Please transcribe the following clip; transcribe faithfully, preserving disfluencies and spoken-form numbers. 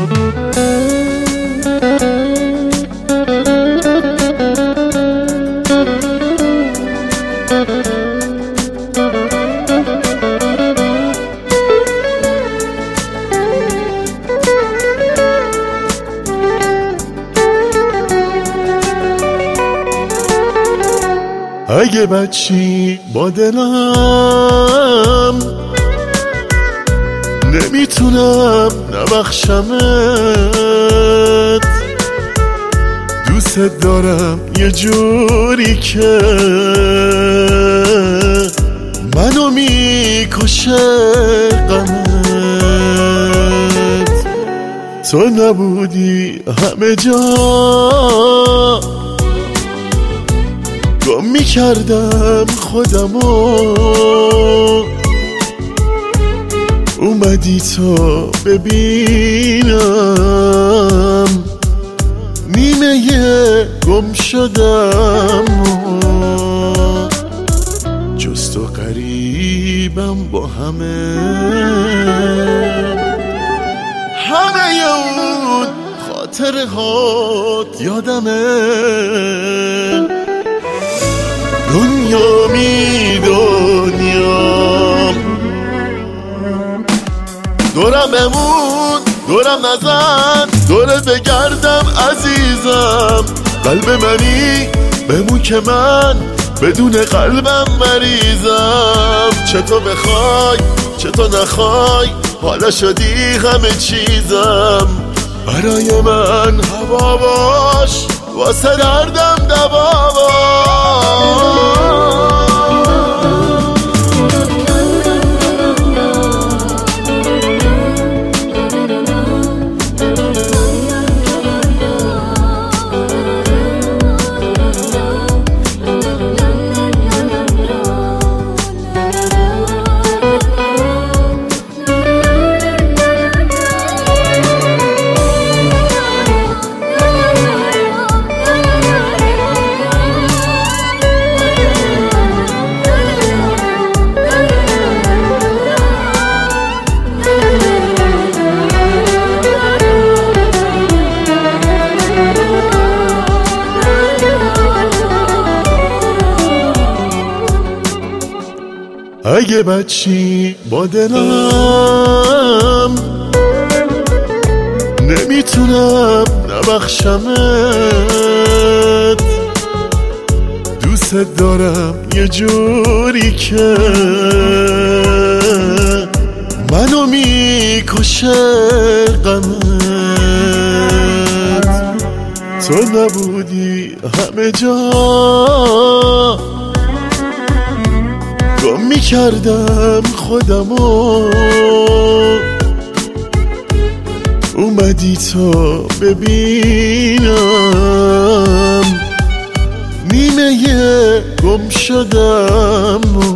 اگه بچی با دلم نمیتونم نبخشمت، دوست دارم یه جوری که منو میکشه غمت. تو نبودی همه جا گم میکردم خودمو، اومدی تو ببینم نیمه گم شدم. جز تو قریبم با همه همه اون خاطره هات یادمه. دنیا می دنیام دورم بمون، دورم نزن، دورت بگردم عزیزم. قلب منی بمون که من بدون قلبم مریضم. چه تو بخوای چه تو نخوای حالا شدی همه چیزم. برای من هوا باش واسه دردم دوا باش. اگه بچی با دلم نمیتونم نبخشمت، دوست دارم یه جوری که منو میکشه غمت. تو نبودی همه جا گم میکردم خودمو، اومدی تو ببینم نیمه گم شدم.